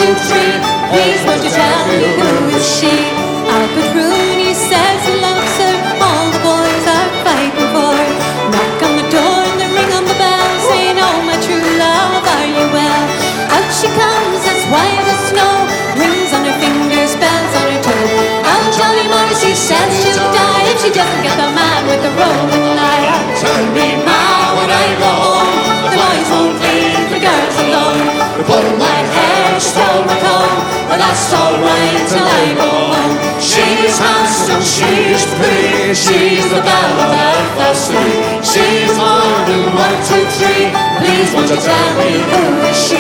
two, three. Please won't you tell me who is she? Albert Rooney says he loves her. All the boys are fighting for her. Knock on the door and they ring on the bell, saying, oh my true love, are you well? Out she comes as white as snow, rings on her fingers, bells on her toe. Oh Johnny Morrissey says she'll die if she doesn't get the man with the rolling eye. Tell me ma, when I go home, the boys won't leave the girls alone. They pull my hair, stole my comb, but that's alright till I go home. She's handsome, she's pretty, she's the belle of Belfast. She's more than 1, 2, 3. Please won't you tell me who is she?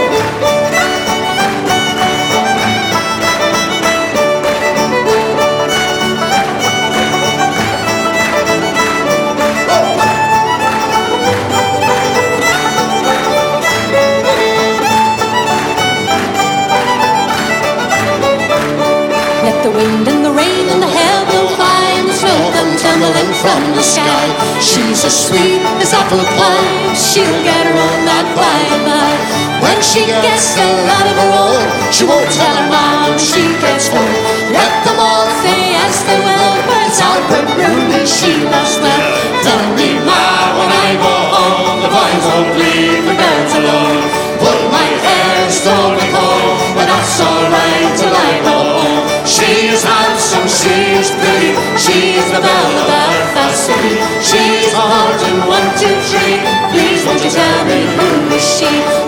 Let the wind and the rain and the hail blow by and the snow come tumbling from the sky. She's as sweet as apple pie, she'll get her own that by and by. When she gets a lot of her own, she won't tell her mom she gets home. Let them all say yes they will, but it's Albert Rooney she loves well. Tell me ma, when I go home, the boys won't leave the girls alone. Pull my hair, stole my comb, but that's alright till I go home. She's handsome, she's pretty, she's the belle of Belfast City. She's more than 1, 2, 3. Please won't you tell me who is she?